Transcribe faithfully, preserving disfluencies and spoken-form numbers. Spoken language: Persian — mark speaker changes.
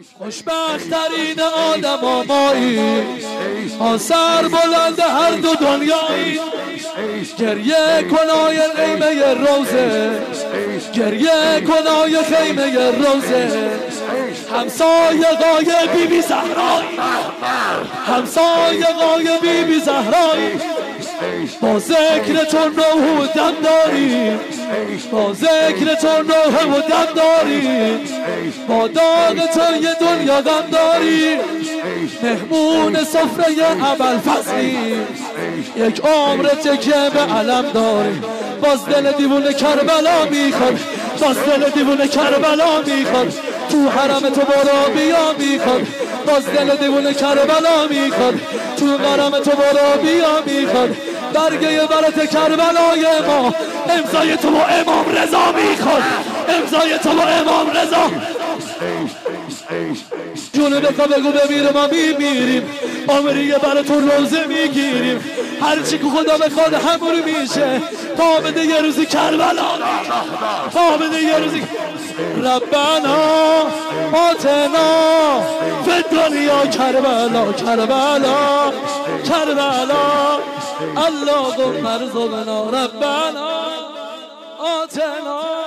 Speaker 1: خوشبخت‌ترین آدم آمایی آن سر بلند هر دو دنیایی گریه کنای خیمه روزه گریه کنای خیمه روزه همسایه قای بی بی زهرایی همسایه قای بی بی زهرایی با ذکر تو نوح دم داری با ذکر تو نوح و دم داری با داغ تو یه دنیا غم داری مهمون سفره ابوالفضلی یک عمر تکیه به علم داری باز دل دیوونه کربلا میخواد باز دل دیوونه کربلا میخواد تو حرم تو برو بیا میخواد باز دل دیوونه کربلا میخواد تو حرم تو برو بیا میخواد برگه برات کربلای ما امضای تو با امام رضا میخواد امضای تو با امام رضا جونه بکا بگو بمیره ما میمیریم عمریه برای تو روزه میگیریم هرچی که خدا بخواد همون میشه تا بده یه روزی کربلا تا بده یه روزی ربنا آتنا فی دنیا کربلا کربلا کربلا اللهم ارزقنا ربنا آتنا